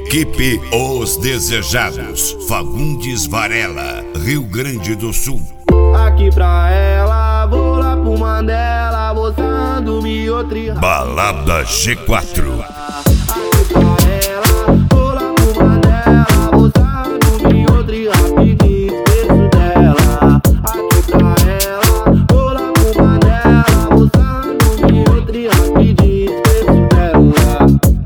Equipe Os Desejados, Fagundes Varela, Rio Grande do Sul. Aqui pra ela, vou lá pro Mandela, botando-me outra. Balada G4. Aqui pra ela, vou lá pro Mandela, botando-me outra rapidinho, esqueço dela. Aqui pra ela, vou lá pro Mandela, botando-me outra rapidinho, esqueço dela.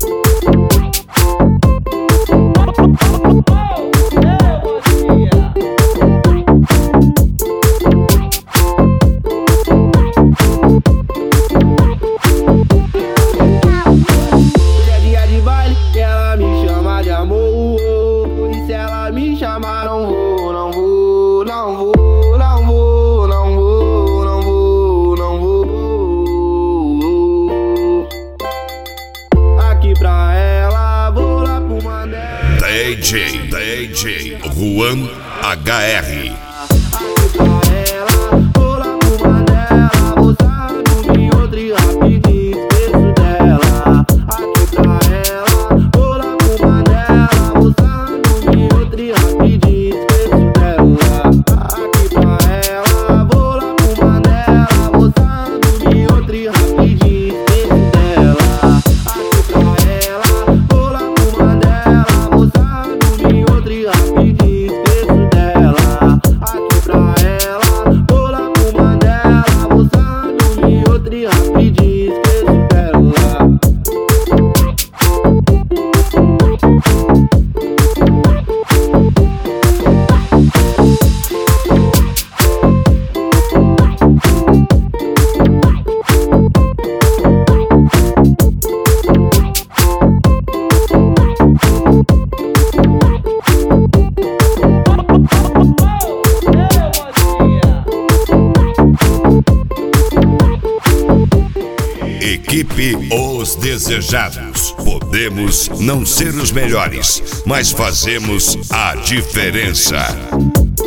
Me chamar, não vou, não vou, não vou, não vou, não vou, não vou, não vou. Aqui pra ela, vou lá pro Mandela. DJ Juan HR. Aqui pra ela, vou lá pro Mandela, botando-me outra rapidinho, esqueço dela. Aqui pra ela, vou lá pro Mandela, botando-me outra rapidinho, esqueço dela. Aqui pra ela, vou lá pro Mandela, botando-me outra rapidinho, esqueço dela. Aqui pra ela, vou lá pro Mandela, botando-me outra rapidinho, esqueço dela. Aqui pra ela, vou lá pro Mandela, botando-me outra rapidinho, esqueço dela. Equipe Os Desejados. Podemos não ser os melhores, mas fazemos a diferença.